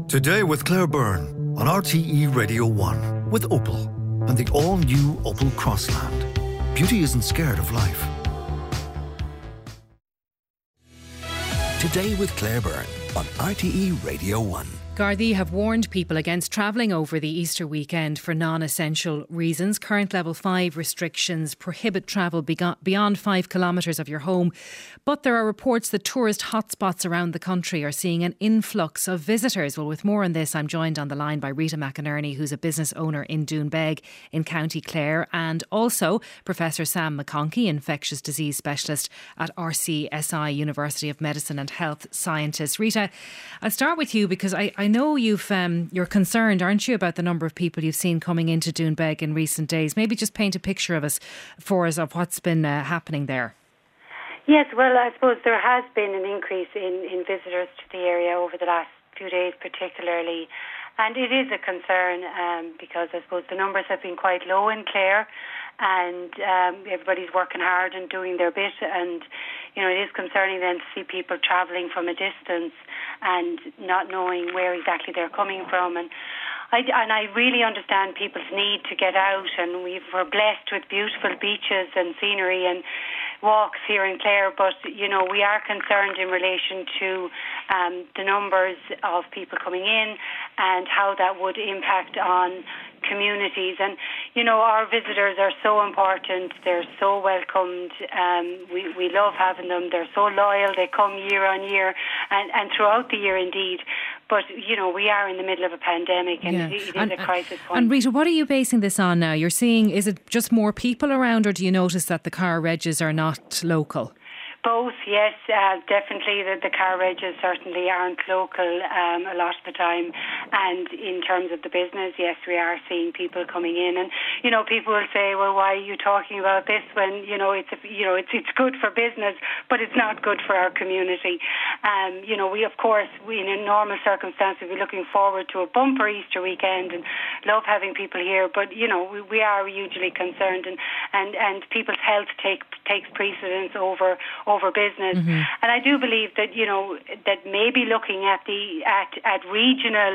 Today with Claire Byrne on RTE Radio 1 with Opel and the all-new Opel Crossland. Beauty isn't scared of life. Today with Claire Byrne on RTE Radio 1. Gardaí have warned people against travelling over the Easter weekend for non-essential reasons. Current level 5 restrictions prohibit travel beyond 5 kilometres of your home. But there are reports that tourist hotspots around the country are seeing an influx of visitors. Well, with more on this, I'm joined on the line by Rita McInerney, who's a business owner in Doonbeg in County Clare, and also Professor Sam McConkey, infectious disease specialist at RCSI, University of Medicine and Health Scientists. Rita, I'll start with you because I know you're concerned, aren't you, about the number of people you've seen coming into Doonbeg in recent days. Maybe just paint a picture for us of what's been happening there. Yes, well, I suppose there has been an increase in visitors to the area over the last few days particularly, and it is a concern because I suppose the numbers have been quite low in Clare, and everybody's working hard and doing their bit, and you know, it is concerning then to see people travelling from a distance and not knowing where exactly they're coming from. And I really understand people's need to get out, and we're blessed with beautiful beaches and scenery and walks here in Clare, but you know, we are concerned in relation to the numbers of people coming in and how that would impact on communities. And you know, our visitors are so important, they're so welcomed, we love having them, they're so loyal, they come year on year and throughout the year indeed. But you know, we are in the middle of a pandemic, and it is a crisis point. And Rita, what are you basing this on now? You're seeing, is it just more people around, or do you notice that the car regs are not local? Both, yes, definitely. The car regs certainly aren't local a lot of the time, and in terms of the business, yes, we are seeing people coming in, and you know, people will say, well, why are you talking about this when it's good for business, but it's not good for our community. You know, we in normal circumstances, we're looking forward to a bumper Easter weekend and love having people here, but you know, we are hugely concerned, and people's health takes precedence over business. Mm-hmm. And I do believe that, you know, that maybe looking at regional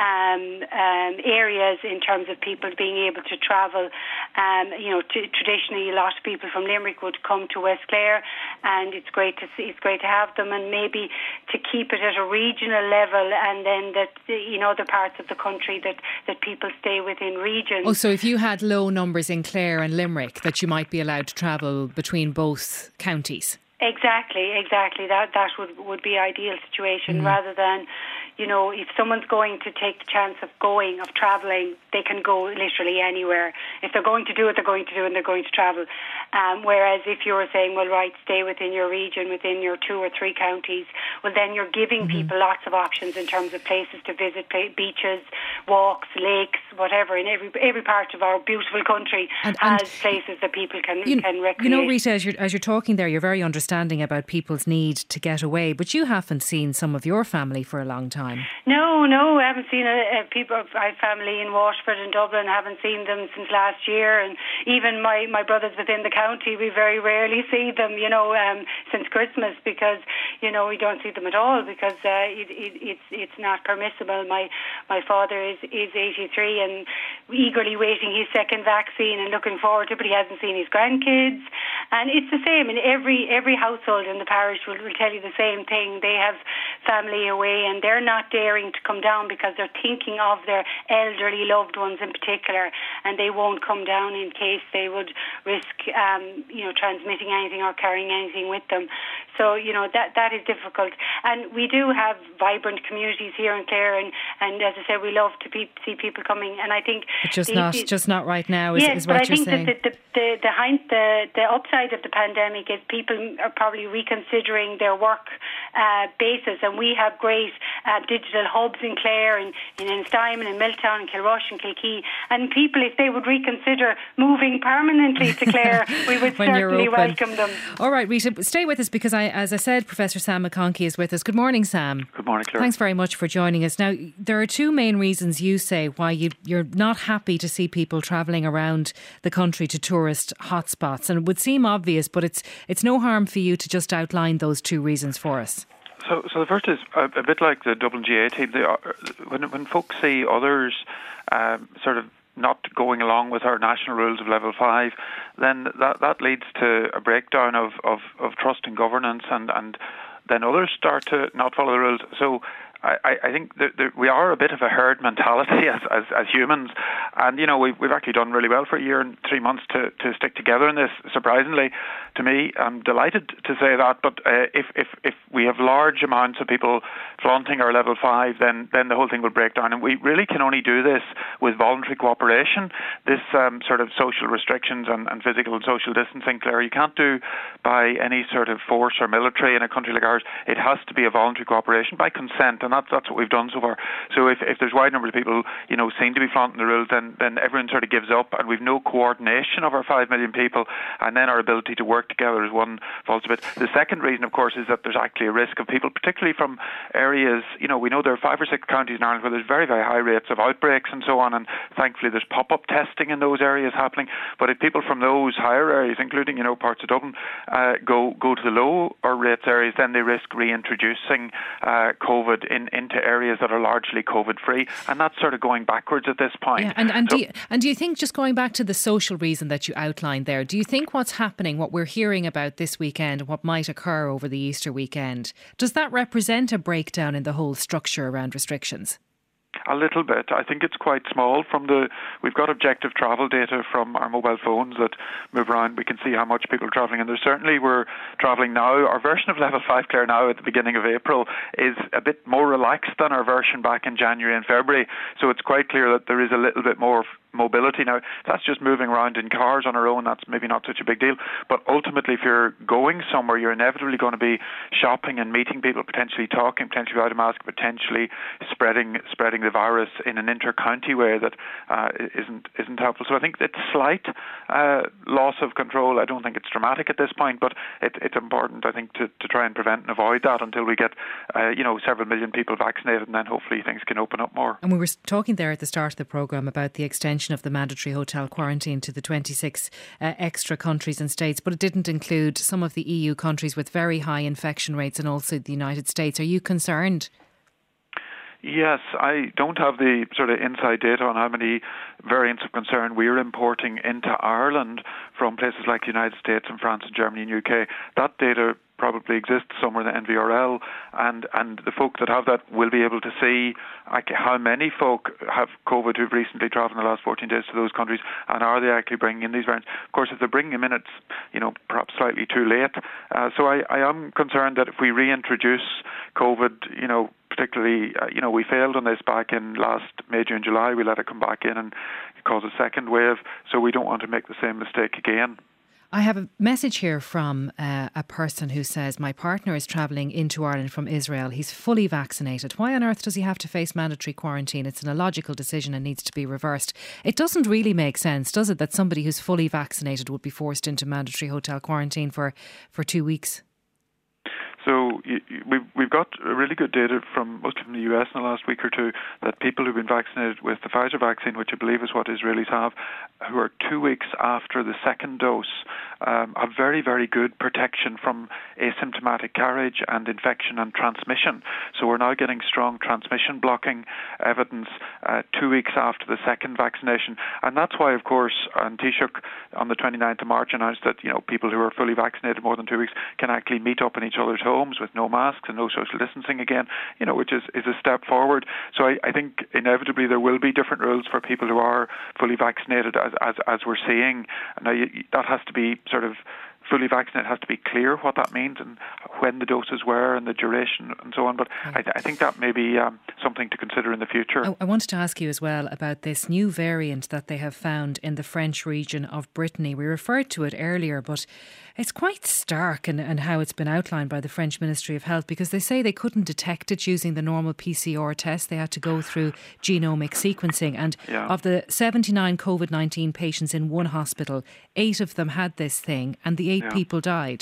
areas in terms of people being able to travel, you know, traditionally a lot of people from Limerick would come to West Clare, and it's great to have them, and maybe to keep it at a regional level, and then that in other parts of the country that people stay within regions. Oh, so if you had low numbers in Clare and Limerick, that you might be allowed to travel between both counties? Exactly. That would be ideal situation, rather than, you know, if someone's going to take the chance of travelling, they can go literally anywhere. If they're going to do it, they're going to do it, and they're going to travel. Whereas if you were saying, well, right, stay within your region, within your 2 or 3 counties, well, then you're giving people lots of options in terms of places to visit, beaches, walks, lakes, whatever. In every part of our beautiful country has places that people can recreate. You know, Rita, as you're talking there, you're very understanding about people's need to get away, but you haven't seen some of your family for a long time. No, I haven't seen people. I have family in Waterford and Dublin. I haven't seen them since last year, and even my brothers within the county, we very rarely see them, you know, since Christmas, because you know, we don't see them at all, because it's not permissible. My father is 83 and eagerly waiting his second vaccine and looking forward to it, but he hasn't seen his grandkids. And it's the same in every household in the parish will tell you the same thing. They have family away, and they're not daring to come down because they're thinking of their elderly loved ones in particular, and they won't come down in case they would risk transmitting anything or carrying anything with them. So, you know, that is difficult. And we do have vibrant communities here in Clare, and as I said, we love to see people coming. And I think but just not right now is what you're saying. Yes, but I think that the upside of the pandemic is people are probably reconsidering their work basis, and we have great digital hubs in Clare, and in Ennistimon and Milltown and Kilrush and Kilkee, and people, if they would reconsider moving permanently to Clare, we would certainly welcome them. All right, Rita, stay with us, because as I said, Professor Sam McConkey is with us. Good morning, Sam. Good morning, Claire. Thanks very much for joining us. Now, there are 2 main reasons you say why you're not happy to see people travelling around the country to tourist hotspots, and it would seem obvious, but it's no harm for you to just outline those 2 reasons for us. So the first is a bit like the Dublin GA team. They are, when folks see others sort of not going along with our national rules of level 5, then that leads to a breakdown of trust in governance, and then others start to not follow the rules. So I think that we are a bit of a herd mentality as humans, and we've actually done really well for a year and 3 months to stick together in this. Surprisingly, to me, I'm delighted to say that. But if we have large amounts of people flaunting our level 5, then the whole thing will break down, and we really can only do this with voluntary cooperation. This sort of social restrictions and physical and social distancing, Claire, you can't do by any sort of force or military in a country like ours. It has to be a voluntary cooperation by consent. And that's what we've done so far. So if there's a wide number of people, seem to be flaunting the rules, then everyone sort of gives up, and we've no coordination of our 5 million people, and then our ability to work together as one falls a bit. The second reason, of course, is that there's actually a risk of people, particularly from areas, we know there are 5 or 6 counties in Ireland where there's very, very high rates of outbreaks and so on, and thankfully there's pop-up testing in those areas happening. But if people from those higher areas, including, parts of Dublin, go to the lower rates areas, then they risk reintroducing COVID into areas that are largely COVID-free, and that's sort of going backwards at this point. Yeah, do you think, just going back to the social reason that you outlined there, do you think what's happening, what we're hearing about this weekend, what might occur over the Easter weekend, does that represent a breakdown in the whole structure around restrictions? A little bit. I think it's quite small. We've got objective travel data from our mobile phones that move around. We can see how much people are travelling, and we're travelling now. Our version of level 5, Claire, now at the beginning of April is a bit more relaxed than our version back in January and February. So it's quite clear that there is a little bit more mobility now. That's just moving around in cars on our own. That's maybe not such a big deal. But ultimately, if you're going somewhere, you're inevitably going to be shopping and meeting people, potentially talking, potentially without a mask, potentially spreading the virus in an inter-county way that isn't helpful. So I think it's slight loss of control. I don't think it's dramatic at this point, but it's important, I think, to try and prevent and avoid that until we get several million people vaccinated, and then hopefully things can open up more. And we were talking there at the start of the programme about the extension of the mandatory hotel quarantine to the 26 extra countries and states, but it didn't include some of the EU countries with very high infection rates and also the United States. Are you concerned? Yes, I don't have the sort of inside data on how many variants of concern we're importing into Ireland from places like the United States and France and Germany and UK. That data probably exists somewhere in the NVRL, and the folk that have that will be able to see how many folk have COVID who've recently travelled in the last 14 days to those countries, and are they actually bringing in these variants. Of course, if they're bringing them in, it's perhaps slightly too late. So I am concerned that if we reintroduce COVID, particularly, we failed on this back in last May, June, July. We let it come back in and cause a second wave, so we don't want to make the same mistake again. I have a message here from a person who says, my partner is travelling into Ireland from Israel. He's fully vaccinated. Why on earth does he have to face mandatory quarantine? It's an illogical decision and needs to be reversed. It doesn't really make sense, does it, that somebody who's fully vaccinated would be forced into mandatory hotel quarantine for 2 weeks? So we've got really good data mostly from the US in the last week or two that people who've been vaccinated with the Pfizer vaccine, which I believe is what Israelis have, who are 2 weeks after the second dose, have very, very good protection from asymptomatic carriage and infection and transmission. So we're now getting strong transmission blocking evidence 2 weeks after the second vaccination. And that's why, of course, Taoiseach on the 29th of March announced that people who are fully vaccinated more than 2 weeks can actually meet up in each other's homes with no masks and no social distancing again, which is a step forward. So I think inevitably there will be different rules for people who are fully vaccinated as we're seeing. Now that has to be sort of fully vaccinated, has to be clear what that means and when the doses were and the duration and so on. But I think that may be something to consider in the future. I wanted to ask you as well about this new variant that they have found in the French region of Brittany. We referred to it earlier, but it's quite stark in how it's been outlined by the French Ministry of Health, because they say they couldn't detect it using the normal PCR test. They had to go through genomic sequencing. And of the 79 COVID-19 patients in one hospital, 8 of them had this thing and the 8 people died.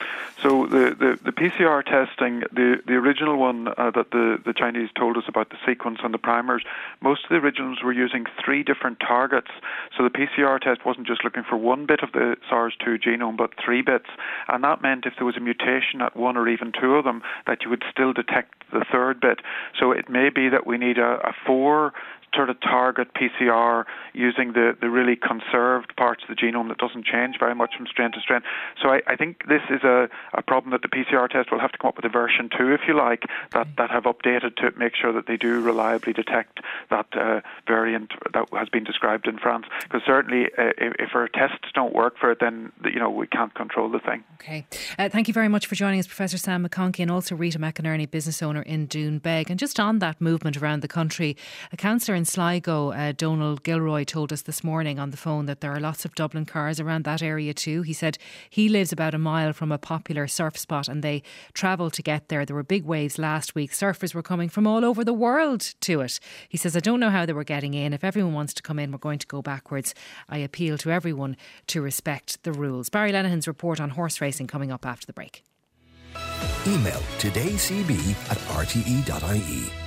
So the PCR testing, the original one that the Chinese told us about, the sequence and the primers, most of the originals were using 3 different targets. So the PCR test wasn't just looking for one bit of the SARS-2 genome, but 3 bits. And that meant if there was a mutation at 1 or even 2 of them, that you would still detect the 3rd bit. So it may be that we need a 4 sort of target PCR using the really conserved parts of the genome that doesn't change very much from strain to strain. So I think this is a problem that the PCR test will have to come up with a version 2, if you like, that have updated to make sure that they do reliably detect that variant that has been described in France. Because certainly if our tests don't work for it, then we can't control the thing. Okay. Thank you very much for joining us, Professor Sam McConkey, and also Rita McInerney, business owner in Doonbeg. And just on that movement around the country, a councillor in Sligo, Donald Gilroy, told us this morning on the phone that there are lots of Dublin cars around that area too. He said he lives about a mile from a popular surf spot and they travel to get there. There were big waves last week. Surfers were coming from all over the world to it. He says, I don't know how they were getting in. If everyone wants to come in, we're going to go backwards. I appeal to everyone to respect the rules. Barry Lenihan's report on horse racing coming up after the break. Email todaycb@rte.ie.